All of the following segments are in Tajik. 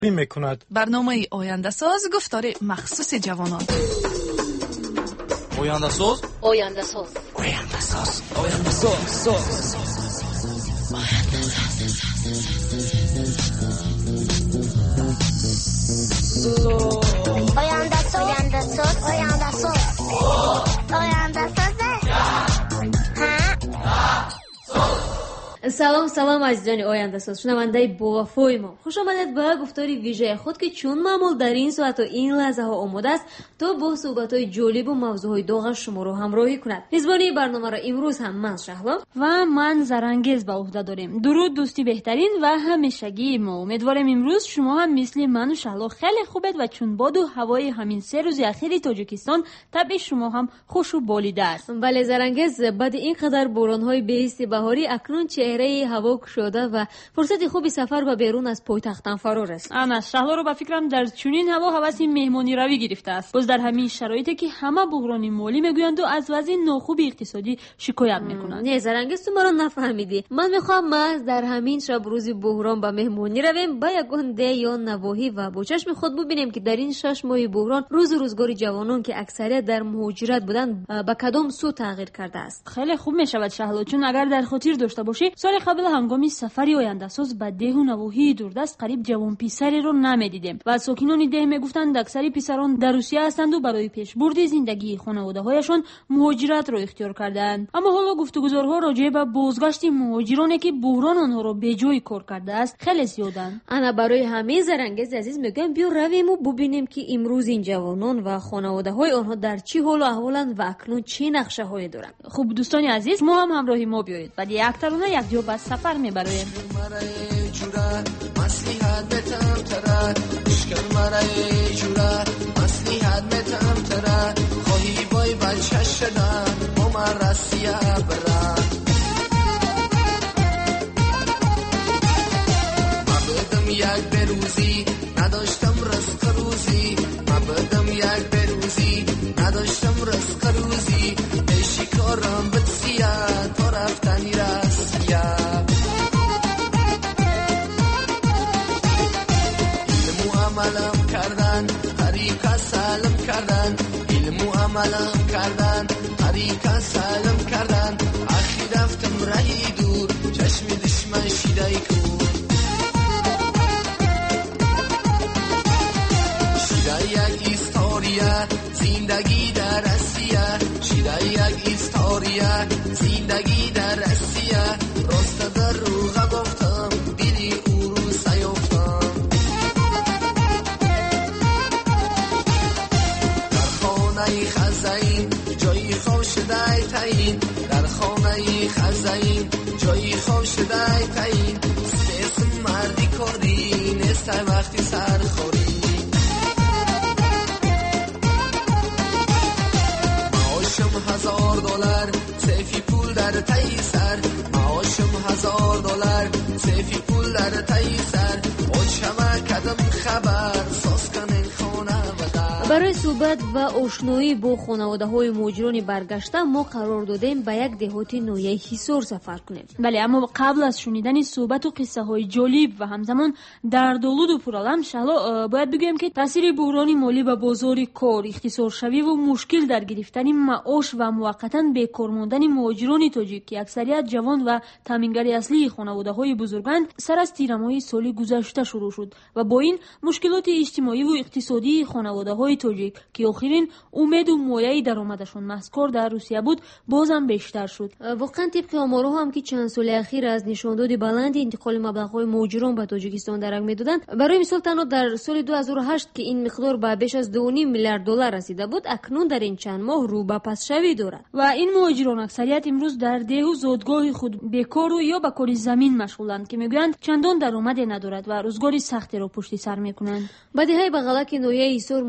میکند. برنامه آینده ساز گفتار مخصوص جوانان. آینده ساز، آینده ساز، آینده ساز، آینده ساز. آینده ساز، آینده ساز، آینده ساز، آینده ساز. سلام عزیزان آینده ساز، شنونده با وفای ما، خوش آمدید به گفتاری ویژه خود که چون معمول در این ساعت و این لحظه ها آماده است تا با صحبت‌های جالب و موضوعهای داغ شما رو همراهی کند. میزبانی برنامه را امروز هم من شهلا و من زرنگز به عهده داریم. درود دوستی بهترین و همیشگی ما. امیدوارم امروز شما هم مثل من و شهلا خیلی خوبید و چون باد و هوای همین 3 روز اخیر تاجیکستان طبع شما هم خوش و بالیده است. بله زرنگز، بعد این قدر باران‌های بیست بهاری اکنون چهره هوا گشوده و فرصت خوبی سفر به بیرون از پایتختم فرار است. انا شهلا رو به فکرم در چنین هوا هوس مهمانی روی گرفته است. باز در همین شرایطی که همه بحران مالی میگویند و از وضع ناخوب اقتصادی شکایت میکنند. نه زرنگز، تو مرا نفهمیدی. من میخوام محض در همین شب روز بحران به مهمانی رویم به یگان ده یا نواحی و با چشم خود ببینیم که در این 6 ماه بحران روزگار جوانان که اکثریت در مهاجرت بودند به کدام سو تغییر کرده است. خیلی خوب میشود شهلا، چون اگر در خاطر داشته باشی سال قبل هنگامی سفری آینده ساز به ده و نواحی دوردست قریب جوان پسری رو نمیدیدیم و ساکنان ده میگفتند اکثر پسران در روسیه هستند و برای پیشبرد زندگی خانواده‌هایشان مهاجرت را اختیار کردند. اما حالا گفتگوزارها راجع به بازگشت مهاجرانی که بحران آنها را به جای کار کرده است خیلی زیادند. انا برای همه زرنگز عزیز میگم بیا رویم و ببینیم که امروز این جوانان و خانواده‌های آنها در چه حال و احوالند و اکنون چه نقشه‌هایی دارند. خوب دوستان عزیز، ما هم همراهی ما بیایید ولی اکثرا یک جا به سفر میبریم. یک بروزی نداشتم رزق روزی، مبادم یک بروزی نداشتم رزق روزی، ایشی کارم بتسیه تا رفتنی رسیه، علم و عملم کردن طریقه سالم کردن، علم و عملم کردن طریقه سالم کردن، اخی رفتم رهی دور چشم دشمن شیدای کور، یک ایستاریا زندگی در اسیا، شیده یک ایستاریا زندگی در اسیا، راست در روغ گفتم دیدی او رو سیافتم، در خانه خزین جایی خواب شده تاین، در خانه خزین جایی خواب شده تاین، سیسم مردی کردی نیست وقتی سر خوری، $1000 سیفی پول در تایی سر، معاشم $1000 سیفی پول در تایی سر، آچمه کدم خبر ساز کنین خونه و در. برای صحبت و آشنایی با خانواده‌های مهاجران برگشته ما قرار دادیم به یک دهات نویه حصار سفر کنیم. بله، اما قبل از شنیدن صحبت و قصه های جالب و همزمان دردآلود و پرالم شهلا باید بگویم که تاثیر بحران مالی به بازار کار، اختصار شوی و مشکل در گرفتن معاش و موقتا بیکار ماندن مهاجران تاجیک که اکثریت جوان و تامینگر اصلی خانواده‌های بزرگند سر از تیر ماه سال گذشته شروع شد و با این مشکلات اجتماعی و اقتصادی خانواده‌های تاجیک که آخرین امید و مایه درآمدشون مسکار در روسیه بود بازم بیشتر شد. واقعا طبق آمارها هم که چند سال اخیر از نشانداد بلند انتقال مبلغ‌های مهاجران به تاجیکستان درک می‌دادند، برای مثال تنها در سال 2008 که این مقدار به بیش از 2.5 میلیارد دلار رسیده بود، اکنون در این چند ماه رو به پس شوی دارد و این مهاجران اکثریت امروز در ده و زادگاه خود بیکار و یا به کار زمین مشغولند که میگویند چندان درآمدی ندارد و روزگاری سختی را پشت سر میکنند. بدیهی بغلک نویه ایسور مرو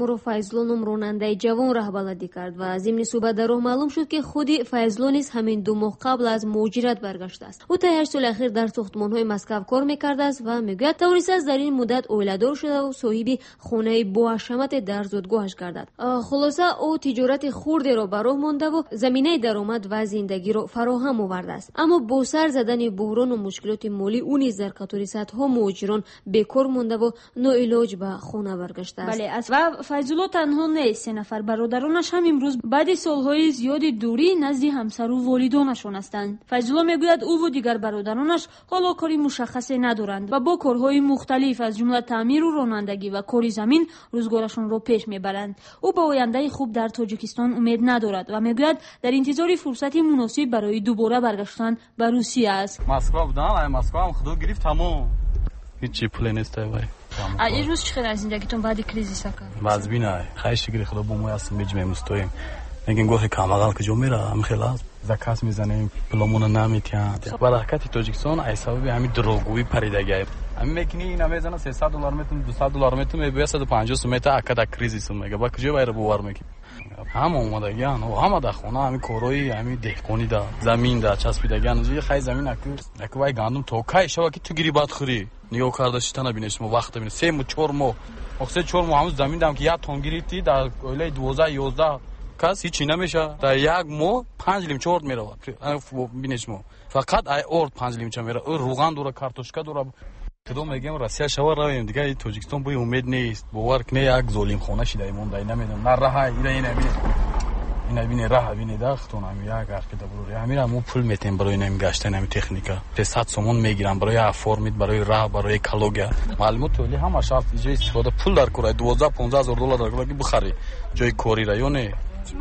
فیضلو نام راننده جوان راه بلدی کرد و ضمن صحبت در راه معلوم شد که خود فیضلو نیز همین 2 ماه قبل از مهاجرت برگشته است. او تا 8 سال اخیر در ساختمان‌های مسکو کار می‌کرده است و میگوید توانسته است در این مدت اویله‌دار شده و صاحب خانه با حشمت در زادگاهش گردد. خلاصه او تجارت خرد را به راه مانده و زمینه درآمد و زندگی را فراهم آورده است. اما با سر زدن بحران و مشکلات مالی او نیز در قطار صدها مهاجران بیکار مانده و ناعلاج به خانه برگشته است. بله و فیضلو تنها نیست. 3 نفر برادرانش هم امروز بعد سالهای زیاد دوری نزد همسر و والدانشان هستند. فیضلو میگوید او و دیگر برادرانش حالا کاری مشخصی ندارند و با کارهای مختلف از جمله تعمیر و رانندگی و کار زمین روزگارشان را پیش میبرند. او به آینده خوب در تاجیکستان امید ندارد و میگوید در انتظار فرصتی مناسب برای دوباره برگشتن به روسیه است. مسکو بودم، مسکو هم خدا گرفت تمام. هیچ پول نیست وای. این روز چه خیلی زندگیتون بعد کریزیس کرد؟ باز بینای خیلی شکر خدا با ما هستیم میجمع مستویم. میگن گوه کاملا کجا میره هم خلاص زکات میزنیم پلمون نمیتیان. برکت تاجیکستان ای سبب همین دروغگویی پریدگی. همین میکنی اینا میزنه $300 میتون $200 میتون میبه 150 میتر اکدا کریزیس میگه با کجا بایر بوار میکنی. هم اومدگان و هم در خونه همین کوروی همین دهقانی دا زمین دا چسبیدگان جی خیلی زمین اکوای گندم توکای شوا که تو گیری باد خوری نیو کارداشتن نبینش مو وقت ببین 3 مو 4 مو اکسه 4 مو همون زمین دام که یا تون گیریتی در اوله 12 11 کس هیچ نمیشه در یک مو 5 لیم چورت میره ببینش مو فقط ای اورد 5 لیم چه میره روغن دور کارتوشکا دور کدوم میگم روسیه شوا رویم دیگه تاجیکستان بوی امید نیست باور کنه یک ظالم خونه شده مونده نمیدونم نه راه اینا ببین راه ببین داختون هم یک عقیده بروری همین پول میتیم برای نمی گشتن نمی تکنیکا 300 سومون میگیرم برای فرمیت برای راه برای کالوگا معلومات تولی همه شرط ایجا استفاده پول در کورای 12-15,000 در کورای بخری جای کوری رایونه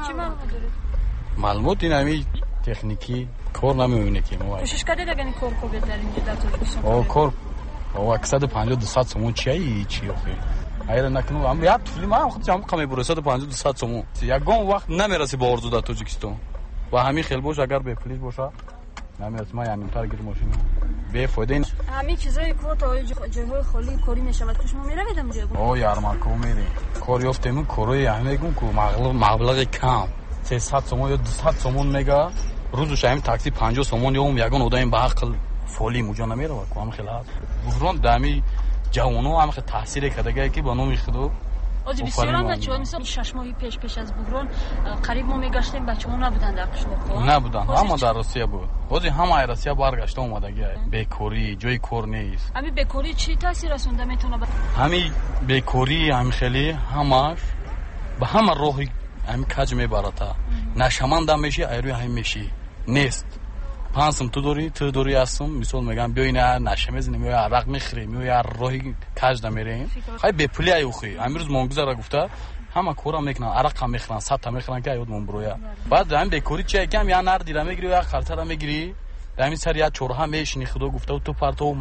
معلومات این همین تکنیکی کار نمیونه که ما کوشش کردید اگه این کار خوب در اینجا در تاجیکستان او کار او 150-200 سومون چی آخه اگر نکنم هم یاد فیلم ما خودم کمی برسه 150-200 سومون یگان وقت نمیرسی با ارزو در تاجیکستان و همین خیلی باش اگر به پلیس باشه نمیرسی ما یعنی تارگت ماشین به فایده این همین چیزای کو تا جاهای خالی کاری میشود که شما میروید اونجا او یارمارکو میری کاری افتیم کاری همگون کو مبلغ کم 300 سومون یا 200 سومون میگه روزش همین تاکسی 50 سومون یا یگان اودایم به عقل فولی موجا نمیره و هم خیلی بحران دمی جوانو هم خیلی تاثیر کرده که با نومی خودو آجی بسیار هم بچه ها مثلا 6 ماهی پیش از بحران قریب ما میگشتیم بچه ها نبودن در قشنگ نبودن همه در روسیه بود آجی همه روسیه برگشته اومدگی بیکاری جای کار نیست همین بیکاری چی تاثیر رسونده میتونه همین بیکاری هم خیلی همش به همه روحی هم کج میبرتا نشمند میشی ایروی هم میشی نیست پانسم تو دوری هستم مثال میگم بیا اینا نشه میزنیم یا عرق میخریم یا راهی کج نمیریم خیلی به پولی ایوخی امروز مونگزا گفته همه کورا میکنن عرق هم میخرن 100 تا میخرن که یادمون برویا بعد هم بیکاری چه کم یا نر دیره میگیری یا خرطه میگیری همین سر یا چورها میشینی خدا گفته تو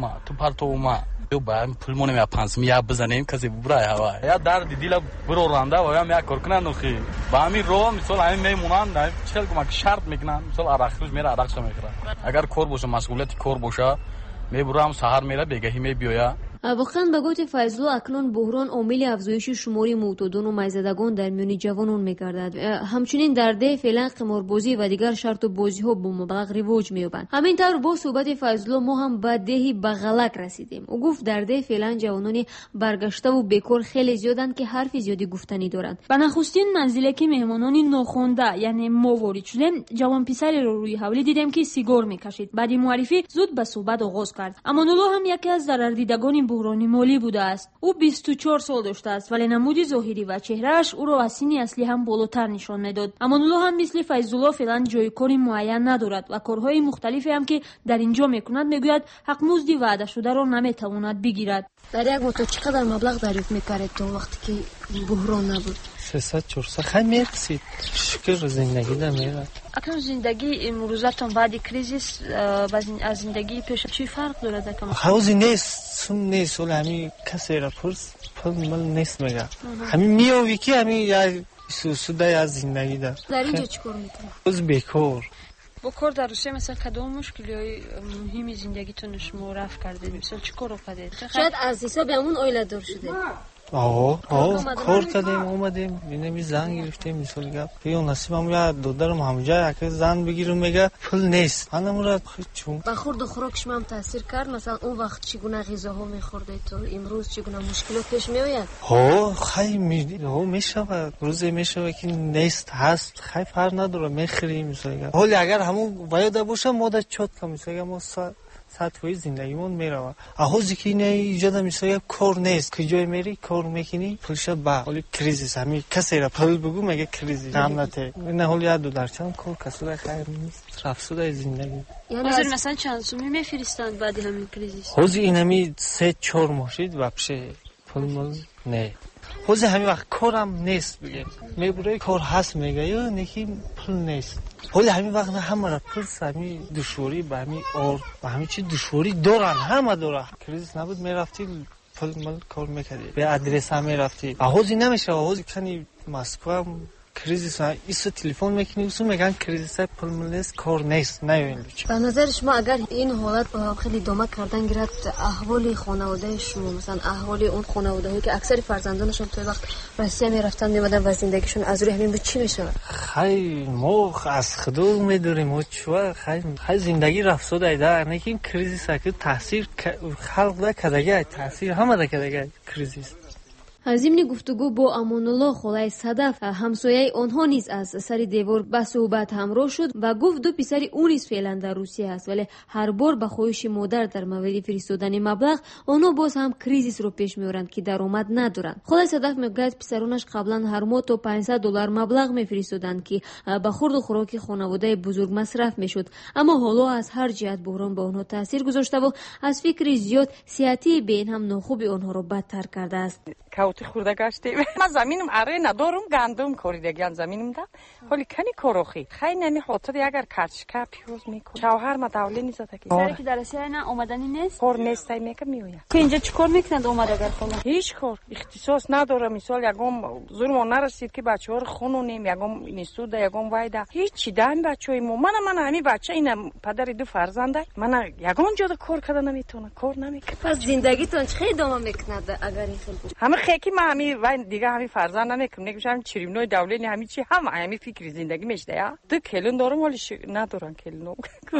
پرتو ما تو با پولمون می 500 یا بزنیم کسی برای هوا یا در دیل برو رانده و یا می کار کنن نخی با همین رو مثلا همین میمونن چل کما شرط میکنن مثلا عرق روز میره عرقش میخوره اگر کار باشه مسئولیت کار باشه میبرم سحر میره بگهی میبیا واقعا به گفته فیضلو اکنون بحران عامل افزایش شماری معتادان و میزدگان در میان جوانان میگردد. همچنین در ده فعلا قماربازی و دیگر شرط و بازی ها با مبلغ رواج مییابند. همینطور با صحبت فیضلو ما هم به دهی بغلک رسیدیم. او گفت در ده فعلا جوانان برگشته و بیکار خیلی زیادند که حرف زیادی گفتنی دارند. به نخستین منزله که مهمانان ناخوانده یعنی ما وارد شدیم جوان پسری رو روی حولی دیدیم که سیگار میکشید. بعد معرفی زود به صحبت آغاز کرد. امانالله هم یکی از ضرردیدگان بحران مالی بوده است. او 24 سال داشته است ولی نمود ظاهری و چهرهش او را از سن اصلی هم بالاتر نشان میداد. امانالله هم مثل فیض‌الله فعلا جای کاری معین ندارد و کارهای مختلفی هم که در اینجا میکند میگوید حق مزد وعده شده را نمیتواند بگیرد. در یک مدت چقدر مبلغ دریافت میکرد تا وقتی که بحران نبود؟ 300-400 خیلی میرسید. شکر زندگی نمیرد. اکنون زندگی امروزتون بعد کریزیس از زندگی پیش چی فرق دارد اکنون؟ حوضی نیست ولی همین کسی را پرس پل مل نیست میگه همین میاوی که همین یا سوسوده از زندگی در اینجا چیکار میکنه؟ از بیکار با کار در روسیه مثلا کدام مشکلی مهمی زندگیتون شما رفع کردید؟ مثلا چی کار کردید؟ شاید از حساب همون اویله دار شده. کار کردیم اومدیم اینمی زن گرفتیم مثال گپ یا نصیبم یا دادرم همجا یک زن بگیرم میگه پول نیست منم را چون با خورد و خوراکش هم تاثیر کرد مثلا اون وقت چگونه غذاها میخوردی تو امروز چگونه مشکلات پیش میآید خیلی میشه روزی میشه که نیست هست خیلی فرق نداره میخریم مثلا گپ حالا اگر همون باید باشه مدت چوت کنم مثلا ما سطحی زندگیمون میره احوزی که اینه ایجاد مثلا کار نیست که جای میری کار میکنی پولش با حالی کریزیس همین کسی را پول بگو مگه کریزیس هم نته نه حالی یاد درچم کار کسر خیر نیست رفسوده زندگی یعنی مثلا چند سومی میفرستند بعد همین کریزیس حوزی اینمی 3-4 ماه واپشه پول نه حوزی همین وقت کارم نیست بگه میبره کار هست میگه یا نکی پول نیست حالی همین وقت همه را پرس همین دشواری به همین و همین چی دشواری دارن همه داره کریزیس نبود میرفتی پول مال کار میکردی به آدرس هم میرفتی حوزی نمیشه حوزی کنی مسکو کریزیس ایسو تلفن میکنی اوسو میگن کریزیس پول نیست کار نیست نه به نظر شما اگر این حالت با خیلی ادامه کردن گیرد احوال خانواده شما مثلا احوال اون خانواده‌ای که اکثر فرزندانشون توی وقت روسیه میرفتن میمدن و زندگیشون از روی همین بود چی میشه خیلی ما از خدا میداریم و چوا خیلی زندگی رفسوده ایده نه این کریزیس که تاثیر خلق کرده تاثیر همه کرده کریزیس ضمن گفتگو با امان‌الله خالای صدف همسایه آنها نیز از سر دیوار به صحبت همراه شد و گفت دو پسر او نیز فعلا در روسیه است ولی هر بار به خواهش مادر در مورد فرستادن مبلغ آنها باز هم کریزیس رو پیش میارند که درآمد ندارند. خالای صدف میگوید پسرانش قبلا هر ماه تا $500 مبلغ میفرستادند که به خورد و خوراک خانواده بزرگ مصرف میشد اما حالا از هر جهت بحران به آنها تاثیر گذاشته و از فکر زیاد صحتی بین هم ناخوب آنها را بدتر کرده است. کاوتی خورده گشتیم من زمینم اره ندارم گندم کوریدگان زمینم دارم ولی کنی کاروخی خیلی نمی خاطر اگر کارچکا پیوز میکنه شوهر ما داوله نیست که سری که در روسیه نه اومدنی نیست کار نیست میگه میوید که اینجا چیکار میکنند اومد اگر خونه هیچ کار اختصاص نداره مثال یگم زورم نرسید که بچه‌ها رو خونونیم یگم اینستود یگم وایدا هیچ چی دام بچه‌ای من همین بچه این پدر دو فرزنده من یگم جدا کار کردن نمیتونه کار نمیکنه پس زندگیتون چه ادامه میکنه اگر این همه خیکی ما همین و دیگه همین فرزند نمیکنم نمیشم چریمنوی دولتی همین چی همین فکر زندگی میشته یا تو کلون دارم ولی ندارن کلون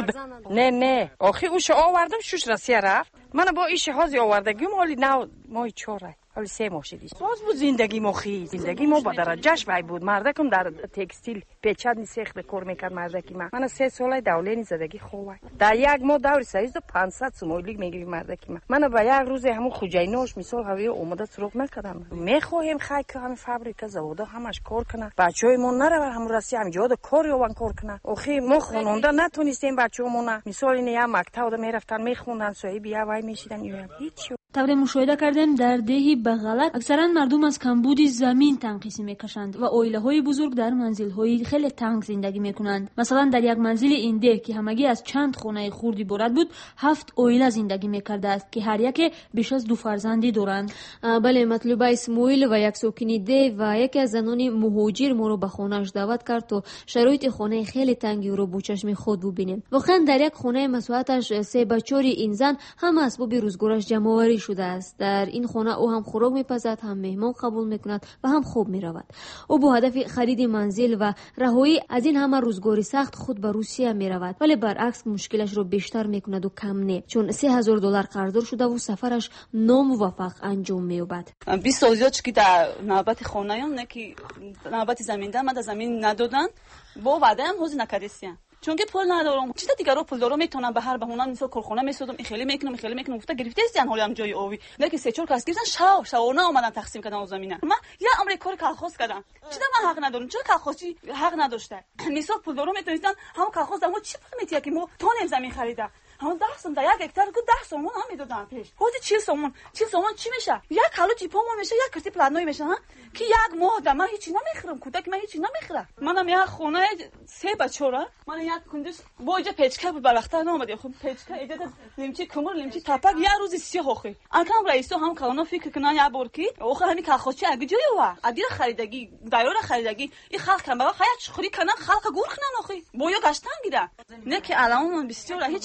نه آخه اوش آوردم شوش راسیه رفت من با ایش هازی آوردگیم ولی نه مای چوره حالا 3 ماه شدی باز بود زندگی مخی زندگی ما با درجهش وای بود مردکم در تکستیل پیچاد سخت کار میکرد مردکی من 3 سال دولتی زندگی خوبه در یک ماه دور سایز 500 سومولیگ میگیری مردکی من با یک روز همون خوجیناش مثال هوی اومده سرخ نکردم میخوایم خای که همین فابریکه زوادا همش کار کنه بچه‌مون نره هم راستی همجا کار یوان کار کنه اخی ما خونونده نتونستیم بچه‌مون مثال این یا مکتب میرفتن میخوندن سوی بیا وای میشیدن هیچ طور مشاهده کردیم در دهی بغلت اکثرا مردم از کمبود زمین تنقیسی میکشند و عائله‌های بزرگ در منزل‌های خیلی تنگ زندگی میکنند. مثلا در یک منزل این ده که همگی از چند خانه خرد عبارت بود 7 عائله زندگی میکرده است که هر یک بیش از 2 فرزندی دارند. بله مطلوب اسماعیل و یک ساکن ده و یکی از زنان مهاجر ما رو به خانه‌اش دعوت کرد تا شرایط خانه خیلی تنگی رو با چشم خود ببینیم. واقعا در یک خانه مساحتش 3 بچه‌ی این زن هم اسباب روزگارش جمع‌آوری شده است. در این خانه او هم خوراک میپزد هم مهمان قبول میکند و هم خوب میرود. او با هدف خرید منزل و رهایی از این همه روزگاری سخت خود به روسیه میرود ولی برعکس مشکلش رو بیشتر میکند و کم نه چون $3000 قرضدار شده و سفرش ناموفق انجام مییابد. 20 سال که در نوبت خانه‌ام نه که نوبت زمین دادن من زمین ندادن با وعده هم حوض نکردیم چون که پول ندارم چیز دیگه رو پول دارم میتونم به هر بهونه مثلا کارخونه میسودم این خیلی میکنم گفته گرفته است حالا هم جای اوی نه که 3-4 کس گرفتن شاونه اومدن تقسیم کردن زمینه من یا امر کار کالخوز کردم چیزا من حق ندارم چون کالخوزی حق نداشته مثلا پول دارم میتونستن هم کالخوز دمو چی پول میتیه که ما تونیم زمین خریده همون 10 سوم در 1 هکتار 10 سوم هم میدادن پیش خودی 40 سوم چی میشه یک کالو چیپامون میشه یک کسی پلانوی میشه که یک ماه در من هیچی نمیخرم کودک من هیچی نمیخرم منم یک خونه 3 بچه را من یک کندش با اینجا پیچکه بود برختر نامده خب پیچکه ایجاد لیمچی کمر لیمچی تپک یک روز 30 خوخی الان رئیس هم کانون فکر کنن یا برکی آخر همین کاخوچی اگه جوی و ادیر خریدگی دایره خریدگی این خلق کم خیلی خوری کنن خلق گور کنن اخی بویا گشتن گیره نه که الان من 20 هیچ که ما گوش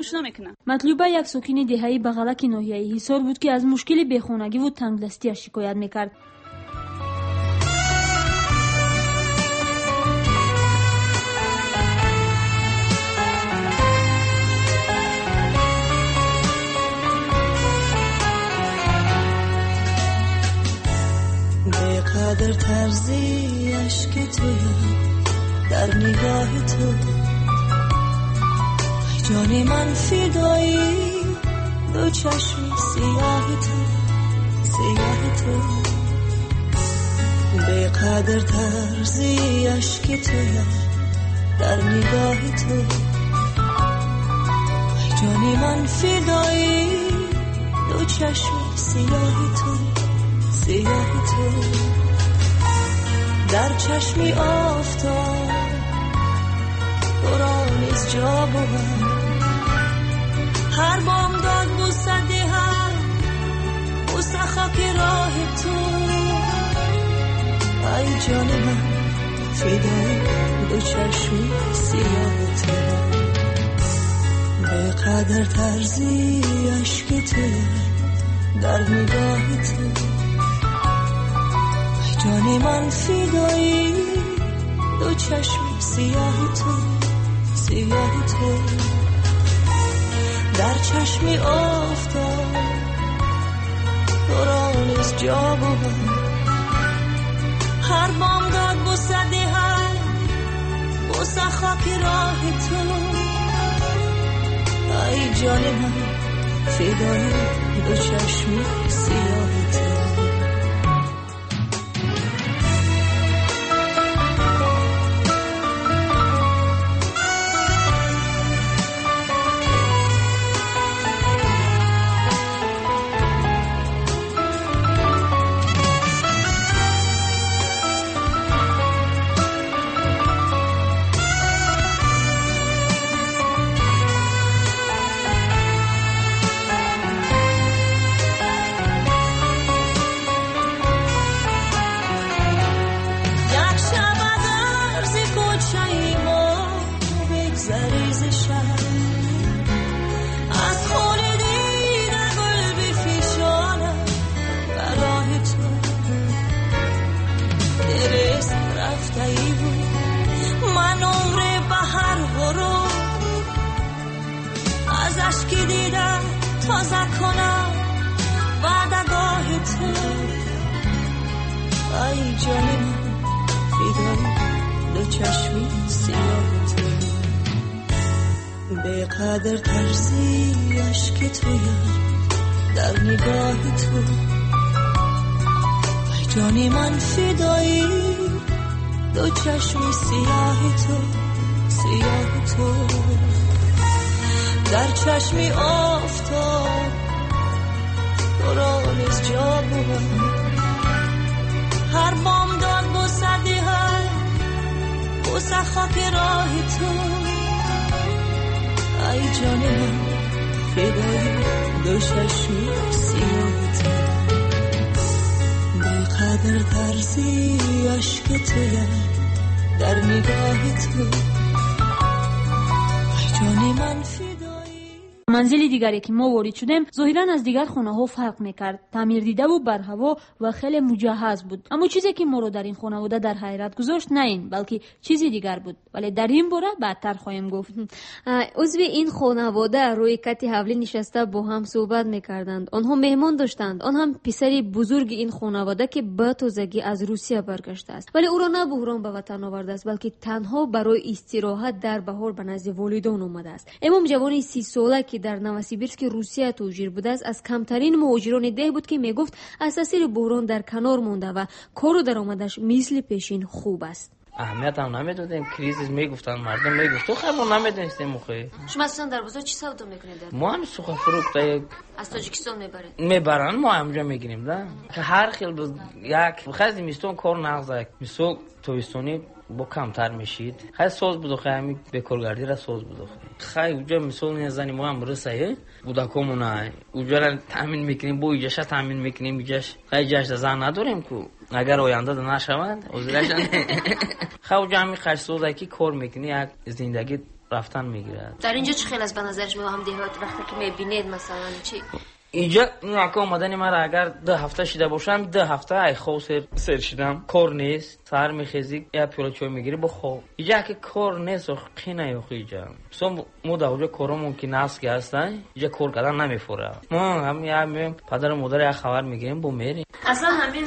گوش نمیکنه. مطلوبه یک ساکن دهه‌ای بغلک ناحیه حصار بود که از مشکل بیخانگی و تنگدستی شکایت میکرد. قدر ترزی عشق توی در نگاه تو جان من فدایی دو چشم سیاه تو به قدر ترزی عشق توی در نگاه تو جان من فدایی دو چشم سیاه تو در چشمی آفتاب بران از جا بود هر بامداد بوسده هم بوسه خاک راه تو ای جان من فدای دو چشمی سیاه تو به قدر ترزی عشق تو در نگاه تو جان من فدایی دو چشم سیاه تو در چشمی آفتاب دوران از جا بود هر بامداد بوسه دهن بوسه خاک راه تو ای جان من فدای دو چشم سیاه تو اشکی دیدم تازه کنم وعدگاه تو ای جان من فدای دو چشمی سیاه تو به قدر ترزی عشق توی در نگاه تو ای جان من فدای دو چشمی سیاه تو در چشمی آفتاب دوران از جا بود هر بامداد بوسه دهن بوسه خاک راه تو ای جان من فدای دو چشمی سیاه تو به قدر ترزی عشق توی در نگاه تو ای جان من منزل دیگری که ما وارد شدیم ظاهرا از دیگر خانه ها فرق میکرد. تعمیر دیده و برهوا و خیلی مجهز بود. اما چیزی که ما رو در این خانواده در حیرت گذاشت نه این بلکه چیزی دیگر بود. ولی در این باره بعدتر خواهیم گفت. عضو این خانواده روی کتی حولی نشسته با هم صحبت میکردند. آنها مهمان داشتند. آن هم پسری بزرگ این خانواده که به تازگی از روسیه برگشته است. ولی او را نه بحران به وطن آورده است بلکه تنها برای استراحت در بهار به نزد والدان آمده است. امام جوانی 30 ساله که در نوسیبیرسک روسیه توجیر بوده است از کمترین مهاجران ده بود که میگفت از تاثیر بحران در کنار مونده و کار و درآمدش مثل پیشین خوب است. اهمیت هم نمیدادیم. کریزیس میگفتن مردم میگفت تو خیلی نمیدونستیم موقع. شما اصلا در بازار چی سودا میکنید؟ ما هم سوخت فروخته از تاجیکستان میبرن ما همونجا میگیریم ده که هر خیل یک خیلی میستون کار نغزه میسو تویستونی با کمتر میشید. خیلی سوز بود خیلی همین بکارگردی را سوز بود خیلی اونجا مثال نیزنی ما هم رسایه بودکمونه اونجا را تامین میکنیم با ایجاش تامین میکنیم ایجاش خیلی جاش زن نداریم که اگر آینده نشوند اوزیرش خیلی اونجا همین خیلی سوزه که کار میکنی یک زندگی رفتن میگیرد. در اینجا چه خیلی از به نظر شما هم دهات وقتی که میبینید مثلا چی؟ اینجا ناکام آمدن من اگر 2 هفته شده باشم 2 هفته ای خوب سر شدم کار نیست سر میخیزی یا پیاله چای میگیری بخو اینجا که کار نیست و قینه یخ اینجا سو مو اونجا کارمون که ناس هستن اینجا کار کردن نمیفوره ما هم پدر و مادر یا خبر میگیریم بو میریم اصلا همین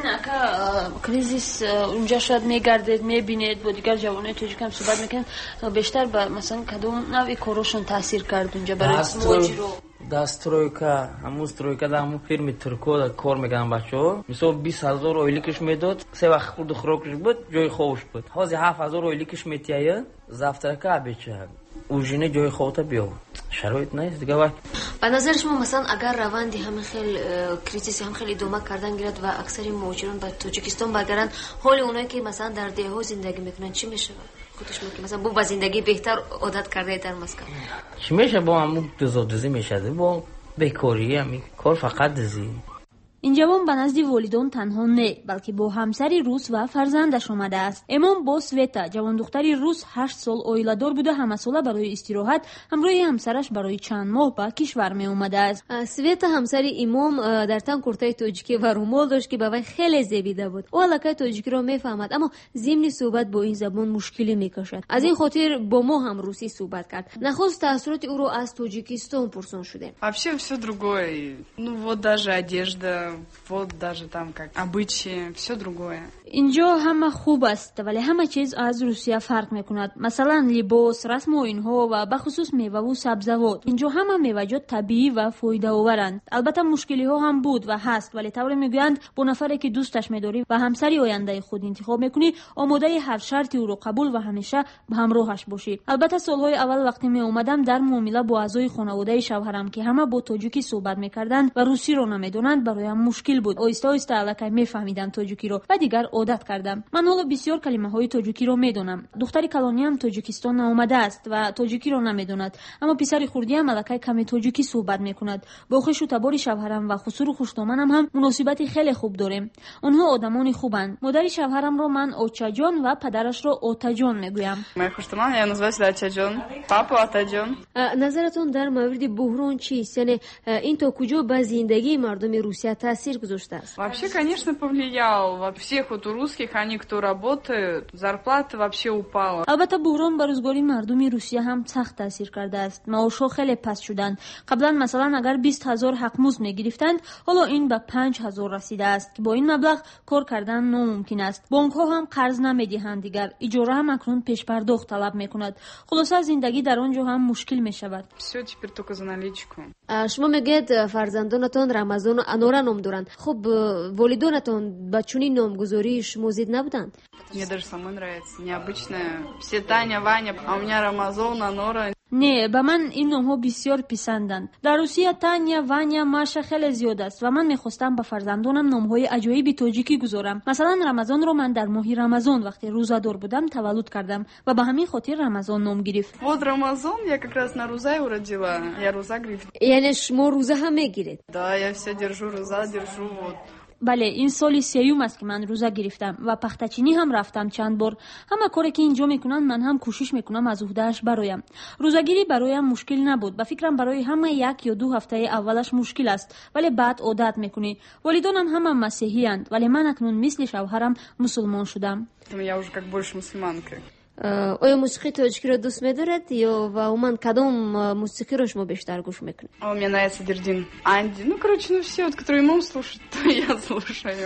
که کریزیس اونجا شاید میگردید میبینید با دیگر جوانای توجیک هم صحبت میکنن بیشتر به مثلا کدوم نوعی کارشون تاثیر کرد اونجا برای مهاجرو دسترویکا همون استرویکا در همون فیرم ترکو در کار میگن بچه ها مثلا 20,000 اویلیکش میداد 3 وقت خورد خوراکش بود جای خوش بود حاضی 7,000 اویلیکش میتیایه زفترکا بچه اوجینه جای خودتا بیاد شرایط نیست دیگه وقت به نظر شما مثلا اگر روندی همه خیلی کریزیسی هم خیلی ادامه کردن گیرد و اکثر مهاجران به تاجیکستان برگردن حال اونایی که مثلا در دهها زندگی میکنن چی میشه خودش میگه مثلا با زندگی بهتر عادت کرده در مسکن چی میشه با همون دزدی میشه با بیکاری همین کار فقط دزی این جوان به نزد والدان تنها نه بلکه با همسری روس و فرزندش اومده است. امام با سویتا جوان دختری روس 8 سال اویلادار بوده همه ساله برای استراحت همراه همسرش برای چند ماه به کشور می اومده است. سویتا همسر امام در تن کرته تاجیکی و رومال داشت که به خیلی زیبیده بود. او الکه تاجیکی را میفهمد اما ضمن صحبت با این زبان مشکلی میکشد. از این خاطر با ما هم روسی صحبت کرد. نخست تاثیرات او را از تاجیکستان پرسان شده. Вообще все другое. Ну вот даже одежда вот даже там как обычаи, все другое. اینجا همه خوب است ولی همه چیز از روسیه فرق میکند. مثلا لباس، رسم و اینها و به خصوص میوه و سبزیجات. اینجا همه میوه‌جات طبیعی و فایده آورند. البته مشکلی ها هم بود و هست ولی طوری میگویند با نفری که دوستش می‌داری و همسری آینده خود انتخاب میکنی آماده هر شرطی او را قبول و همیشه به همراهش باشی. البته سالهای اول وقتی می اومدم در معامله با اعضای خانواده شوهرم که همه با تاجیکی صحبت میکردند و روسی رو نمیدونند برایم مشکل بود. آیسته آیسته الکی میفهمیدم تاجیکی رو و دیگر عادت کردم. من حالا بسیار کلمه های تاجیکی رو میدونم. دختری کلانی هم تاجیکستان آمده است و تاجیکی رو نمیدوند اما پسر خردی هم الکی کمی تاجیکی صحبت میکند. با خوش و تبار شوهرم و خسور و خوشتامنم هم مناسبتی خیلی خوب داریم. اونها آدمان خوبن. مادر شوهرم رو من اوچاجان و پدرش رو اوتاجان میگویم. Моя خوشتامن я называю себя Очаджон, папу Атаджон. نظرتون در مورد بحران چیست؟ یعنی این تا کجا به زندگی مردم روسیه تاثیر گذاشته است؟ Вообще, конечно, повлиял. Во всех вот у русских, они кто работает, зарплата вообще упала. البته بحران بر روزگاری مردم روسیه هم سخت تاثیر کرده است. معاشها خیلی پست شدند. قبلا مثلا اگر 20,000 حقمزد میگرفتند حالا این به 5,000 رسیده است که با این مبلغ کار کردن ناممکن است. بانک ها هم قرض نمیدهند دیگر. اجاره هم اکنون پیش پرداخت طلب میکند. خلاصه زندگی در آنجا هم مشکل میشود. Все теперь только за наличку. شما میگید فرزندانتان رمضان و انوره نام دارند. خب والدانتان با چنین نامگذاری شما زید نبودند؟ Мне даже самой нравится. Необычное. Все Таня, Ваня, а у меня Рамазон, Анора. نه به من این نام‌ها بسیار پسندند. در روسیه تانیا، وانیا، ماشا خیلی زیاد است و من می‌خواستم به فرزندانم نام‌های عجایبی تاجیکی گذارم. مثلا رمضان رو من در ماه رمضان وقتی روزه‌دار بودم تولد کردم و به همین خاطر رمضان نام گرفت. Вот Рамазан, я как раз на Руза его родила. Я Руза говорит. یعنی شما روزه هم میگیرید؟ Да, я все держу Руза, держу вот. بله این سالی سیوم است که من روزه گرفتم و پختچینی هم رفتم چند بار. همه کاری که اینجا میکنن من هم کوشش میکنم از عهده‌اش برایم. روزه‌گیری برایم مشکل نبود. به فکرم برای همه 1 یا 2 هفته اولش مشکل است ولی بعد عادت میکنی. والدانم هم مسیحی اند ولی من اکنون مثل شوهرم مسلمان شدم. Я уже как больше мусульманка. آیا موسیقی تاجیکی را دوست می‌دارید یا و عموما کدام موسیقی را شما بیشتر گوش میکنید؟ Мне нравится Дердин. Анди, ну короче, ну все, вот которые мама слушает, то я слушаю.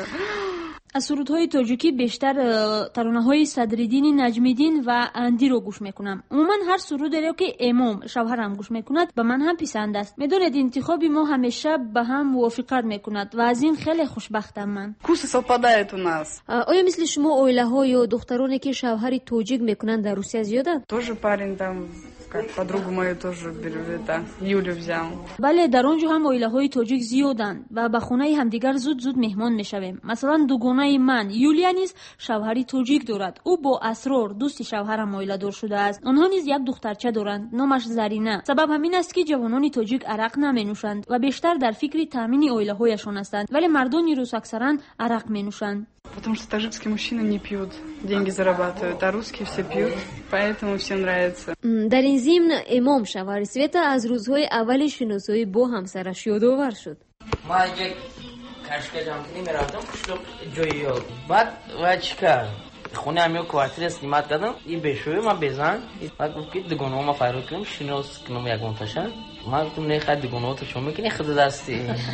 از سرودهای تاجیکی بیشتر ترانه‌های صدرالدین نجمیدین و اندی رو گوش میکنم. عموما هر سرودی رو که امام شوهرم گوش میکند به من هم پسند است. میدونید انتخاب ما همیشه به هم موافقت میکند و از این خیلی خوشبختم من. Вкусы совпадают у нас. آیا مثل شما اویله‌ها یا دخترانی که شوهری تاجیک میکنند در روسیه زیاده؟ Тоже парень там, как подругу мою тоже это Юлю взял. بله در آنجا هم اویله‌های تاجیک زیادند و به خانه همدیگر زود مهمان میشویم. مثلا دوگانه من یولیا نیز شوهری تاجیک دارد. او با اسرار دوست شوهرم اویله‌دار شده است. آنها نیز یک دخترچه دارند نامش زرینه. سبب همین است که جوانان تاجیک عرق نمی‌نوشند و بیشتر در فکر تامین اویله‌هایشان هستند ولی مردان روس اکثرا عرق می‌نوشند. Потому что таджикские мужчины не пьют, деньги зарабатывают, а русские все пьют, поэтому всем нравится. дар ин зимн имом Шаварисвета аз рӯзҳои аввали шиносоӣ бо ҳамсараш ёдовар шуд. ма ҷа кашкаҷамкунӣ мерафтам қишлоқ ҷои ёд баъд ва чӣ кард хуне ҳамё квартира снимат кардам и бешӯи ма безан ва гуфт ки дугонаҳо ма файрод кунам шинос кунам ягонташа ма гуфтам не хай дугонаҳото чон мекунӣ худи дасти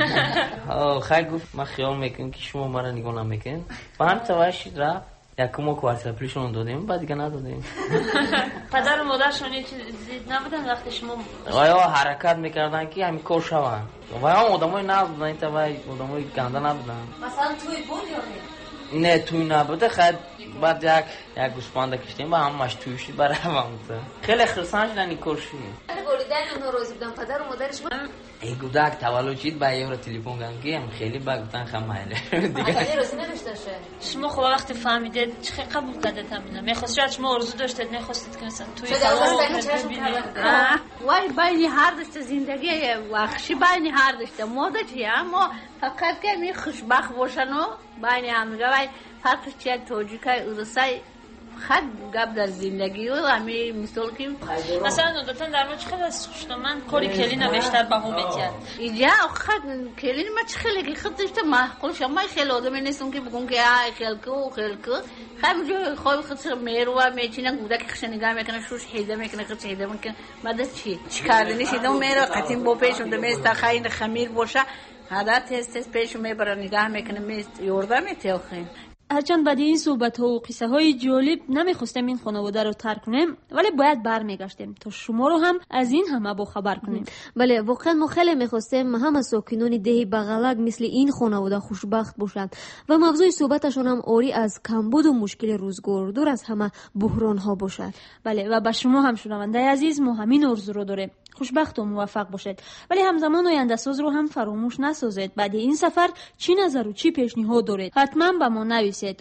хай гуфт ма хиёл мекунам ки шумо мара нигоҳ намекунед ба ҳам таваши рафт якумо квартира пулишон додем баъд дига надодем. падару модаршон зид набуданд вақте шумо ваё ҳаракат мекарданд ки ҳамин кор шаванд ваё одамои набуданд вай одамои ганда набуданд. масалан тӯй буд ё не тӯй набуда хай баъд як гӯспанда киштем ба ҳамаш тӯй шуд баравамта хеле хирсан шудан ин кор шуд. волидайн норозӣ буданд падару модараш эй гудак таваллуд шид ба евро телефон кардам ки хеле ба гуфтан ха майли дига розӣ надошташа. шумо хуб вақте фаҳмидед чӣ хел қабул кардед ҳамина мехост шояд шумо орзу доштед мехостед ки масалан тӯи бибинед вай байни ҳар дошта зиндагии вахшӣ байни ҳар дошта мода чи аммо фақат ки ми хушбахт бошану байни ҳамдига вай фарқиш чия тоҷикай урусай хад гап дар зиндагию ҳами мисол ки масалан одатан дар мо чӣ хел аст хушноманд кори келина бештар баҳо метиҳад иҷа хад келини ма чӣ хеле ки худ дошта маъқул шамай хеле одаме нестам ки бигӯм ки ай хелку хам ҷои хоби худ мерува мечинан гудаки хиша нигаҳ мекунад шуш ҳида мекунад худ ҳида мекунад мада чӣ кардани шидам мера қатин бо пешунда места хайна хамир боша ҳада тез пешу мебара нигаҳ мекунад мес ёрда метеохем. ҳарчанд баъди ин суҳбатҳо ва қиссаҳои ҷолиб намехостем ин хонаводаро тарк кунем вале бояд бармегаштем то шуморо ҳам аз ин ҳама бохабар кунем. бале воқеан мо хеле мехостем ҳама сокинони деҳи бағалак мисли ин хонавода хушбахт бошанд ва мавзӯи суҳбаташон ҳам орӣ аз камбуду мушкили рӯзгор дур аз ҳама буҳронҳо бошад. бале ва ба шумо ҳам шунавандаи азиз мо ҳамин орзуро дорем хушбахту муваффақ бошед вале ҳамзамон ояндасозро ҳам фаромӯш насозед. баъди ин сафар чӣ назару чӣ пешниҳод доред ҳатман ба мо нависед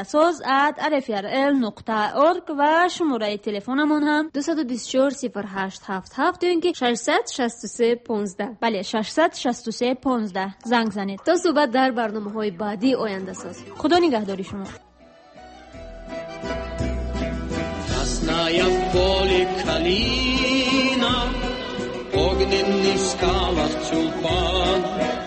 oyandasoz@rfrl.org ва шумораи телефонамон ҳам 224 0877 ё ин ки 663 15 бале 663 15 занг занед то суҳбат дар барномаҳои баъди Ояндасоз. худо нигаҳдори шумо. Красная в поле калина, огненный в скалах тюльпан,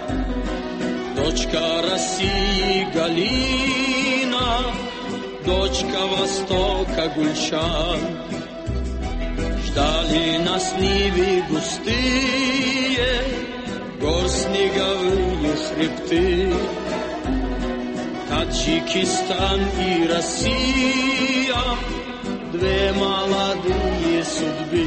дочка России Галина, дочка Востока Гульшан. Ждали нас нивы густые, гор снеговые хребты, Таджикистан и Россия, две молодые судьбы.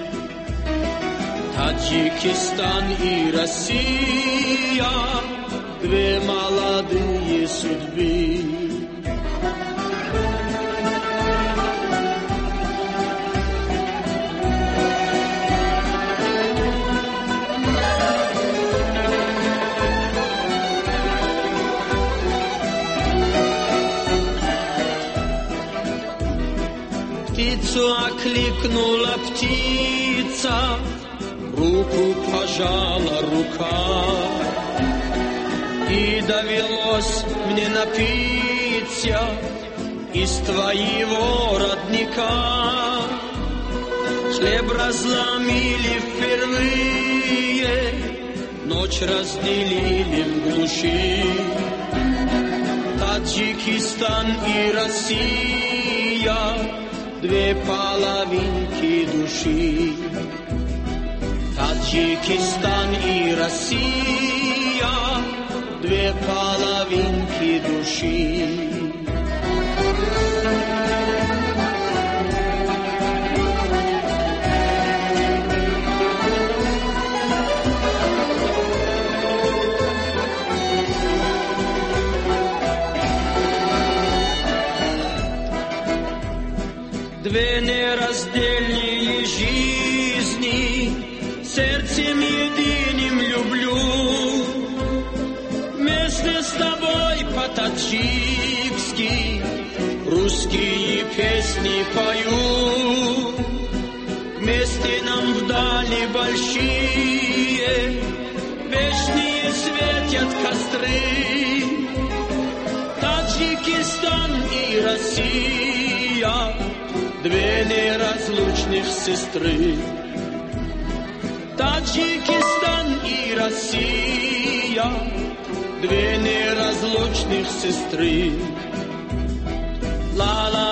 Таджикистан и Россия, две молодые судьбы. Птицу окликнула птица, руку пожала рука, и довелось мне напиться из твоего родника. Хлеб разломили впервые, ночь разделили в глуши. Таджикистан и Россия, две половинки души. Таджикистан и Россия, две половинки души. Две нераздельные жизни, сердцем единым люблю. Вместе с тобой по-таджикски русские песни пою. Вместе нам вдали большие, вечные светят костры. Таджикистан и Россия, две неразлучных сестры. Таджикистан и Россия, две неразлучных сестры. Ла-ла.